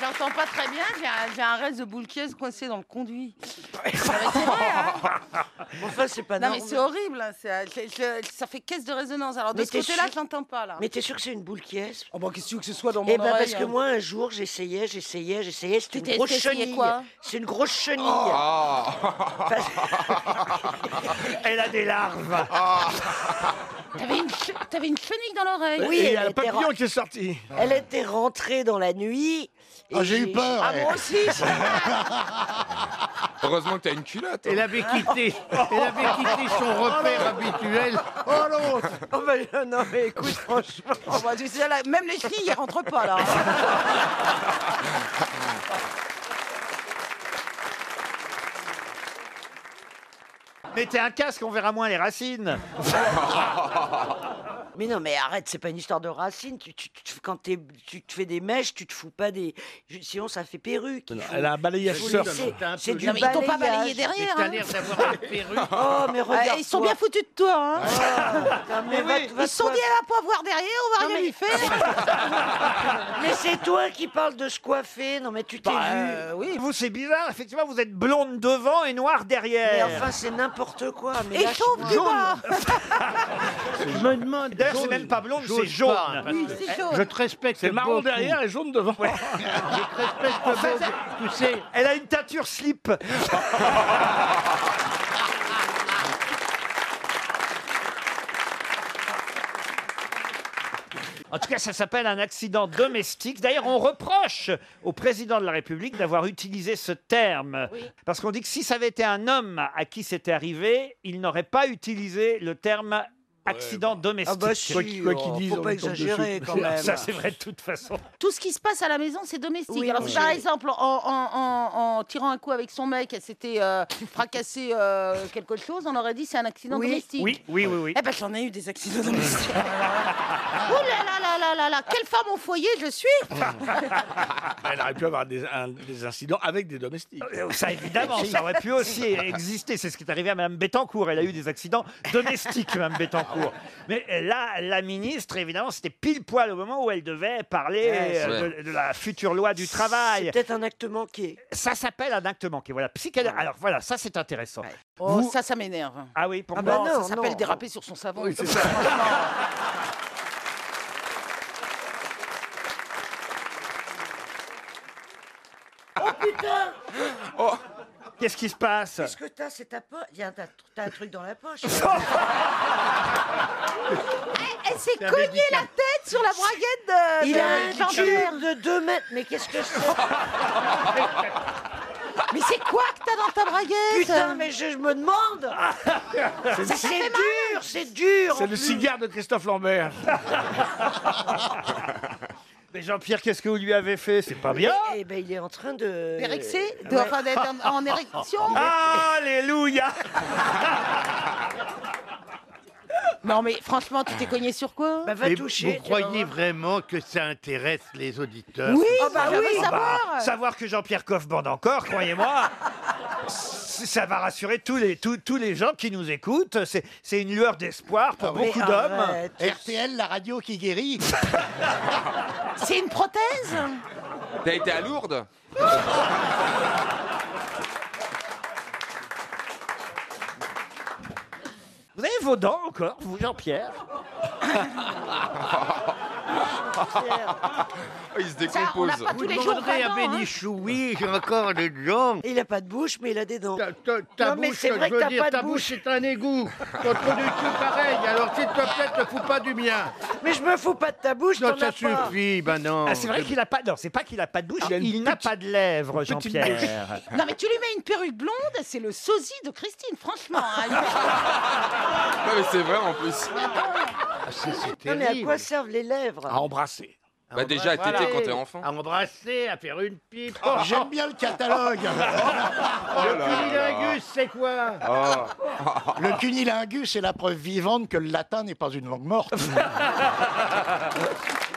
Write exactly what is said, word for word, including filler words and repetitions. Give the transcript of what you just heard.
j'entends pas très bien, j'ai un, j'ai un reste de boule qui est coincé dans le conduit. C'est vrai, hein. Enfin, c'est pas Non, normal. mais c'est horrible, hein, c'est- je- je- ça fait caisse de résonance. Alors, de Mais ce t'es côté-là, sûr- je l'entends pas, là. Mais t'es sûr que c'est une boule qui est? Oh, bah, qu'est-ce que tu veux que ce soit dans mon Eh ben oreille, parce que hein. moi un jour j'essayais, j'essayais, j'essayais, c'était une T'étais- grosse t'essayais chenille. quoi? C'est une grosse chenille. Oh. Elle a des larves. T'avais une, che- t'avais une chenille dans l'oreille. Oui, Et il y elle a un était, papillon ren- qui est sorti. elle était rentrée dans la nuit. et Ah, j'ai eu peur, Ah ouais. moi aussi. Heureusement que t'as une culotte. Elle avait quitté, elle avait quitté son repère habituel. Oh non. Oh, bah, non mais écoute franchement. Oh, bah, tu sais, là, même les filles, elles rentrent pas, là. Mettez un casque, on verra moins les racines. Mais non mais arrête, c'est pas une histoire de racines. Tu, tu, tu- quand t'es- tu te fais des mèches, tu te fous pas des. je- Sinon ça fait perruque. il faut- Elle a un balayage faut surf. laisser- T'as un C'est peu- du Non, mais ils t'ont pas balayé balayage. derrière. T'as hein. l'air d'avoir une perruque. Oh mais Ah, regarde. ils sont bien foutus de toi, hein. Mais va- va Ils se sont toi- dit, elle va pas voir derrière, on va Non, rien mais- lui faire. Mais c'est toi qui parles de se coiffer. Non mais tu t'es Bah, vu. euh, oui. Vous, c'est bizarre. Effectivement, vous êtes blonde devant et noire Mais derrière. enfin c'est n'importe quoi. Mais Et là, chauffe je- du bas. Je me demande. D'ailleurs, c'est j'ose- même pas blonde, j'ose c'est jaune. pas, hein, parce Oui, que c'est jaune. Je te respecte. C'est marron beaucoup. derrière et jaune devant. Je te respecte beaucoup. Tu sais, Elle a une teinture slip. En tout cas, ça s'appelle un accident domestique. D'ailleurs, on reproche au président de la République d'avoir utilisé ce terme. Parce qu'on dit que si ça avait été un homme à qui c'était arrivé, il n'aurait pas utilisé le terme accident domestique. Ah bah si, Quoi qu'il- quoi qu'il oh, dise, faut on pas lui tombe exagérer dessus. quand même. Ça, c'est vrai de toute façon. Tout ce qui se passe à la maison, c'est domestique. Oui, Alors, oui. si par exemple, en, en- en- en tirant un coup avec son mec, elle s'était euh, fracassée euh, quelque chose, on aurait dit c'est un accident Oui. domestique. Oui, oui, oui, oui. Eh ben, j'en ai eu des accidents domestiques. Ouh là là là là là là, quelle femme au foyer je suis. Elle aurait pu avoir des, un- des incidents avec des domestiques. Euh, Ça, évidemment, ça aurait pu aussi exister. C'est ce qui est arrivé à Mme Bettencourt. Elle a eu des accidents domestiques, Mme Bettencourt. Mais là, la ministre, évidemment, c'était pile poil au moment où elle devait parler Ouais, euh, de, de la future loi du travail. C'est peut-être un acte manqué. Ça s'appelle un acte manqué. Voilà. Psychana- Alors voilà, ça c'est intéressant. Ouais. Oh, Vous- ça, ça m'énerve. Ah oui, pour Ah moi. bah Non, non, ça s'appelle non. déraper sur son savon. Oui, c'est ça. Oh putain. Qu'est-ce qui se passe? Qu'est-ce que t'as? C'est ta poche. T'as t'as un truc dans la poche. Elle s'est cognée la tête sur la braguette de, Il de a un Jean-Pierre. tube de deux mètres. Mais qu'est-ce que c'est? Mais c'est quoi que t'as dans ta braguette? Putain, mais je, je me demande. C'est c'est dur, c'est dur. C'est en le plus. cigare de Christophe Lambert. Mais Jean-Pierre, qu'est-ce que vous lui avez fait? C'est pas bien. Eh ben, il est en train de. Érexé de, Ouais. enfin, d'être en, en érection. Alléluia. Non mais franchement, tu t'es cogné sur quoi? Bah, va et toucher. vous tu vas croyez voir. vraiment que ça intéresse les auditeurs? Oui, Oh, bah ça, oui. oui, savoir. Bah, savoir que Jean-Pierre Coff bande encore, croyez-moi, c- ça va rassurer tous les, tous, tous les gens qui nous écoutent. C'est, c'est une lueur d'espoir pour Mais beaucoup d'hommes. arrête. R T L, la radio qui guérit. C'est une prothèse? T'as été à Lourdes? Vous avez vos dents encore, vous, Jean-Pierre? Oh, il se Ça, on n'a décompose. pas Vous tous les jours demanderez à vingt ans, hein. Bénichou, oui, j'ai encore des dents. Il a pas de bouche, mais il a des dents. Ta, ta- ta Non, mais bouche, c'est vrai je que veux t'as dire, pas de ta bouche. bouche c'est un égout. Ton trou du cul pareil, alors s'il te plaît, te fous pas du mien. Mais je me fous pas de ta bouche, Non, t'en ça as pas. suffit, ben non. Ah, c'est vrai qu'il a pas. Non, c'est pas qu'il a pas de bouche. Il a une Il n'a petite- pas de lèvres, petite Jean-Pierre. Non mais tu lui mets une perruque blonde, c'est le sosie de Christine, franchement. hein. Non, mais c'est vrai en plus. Ah, c'est c'est Non, mais à terrible. quoi servent les lèvres? À embrasser. Bah, déjà, à Voilà. téter quand t'es enfant. À embrasser, à faire une pipe. Oh, j'aime bien le catalogue. Le cunilingus, c'est quoi? Le cunilingus est la preuve vivante que le latin n'est pas une langue morte.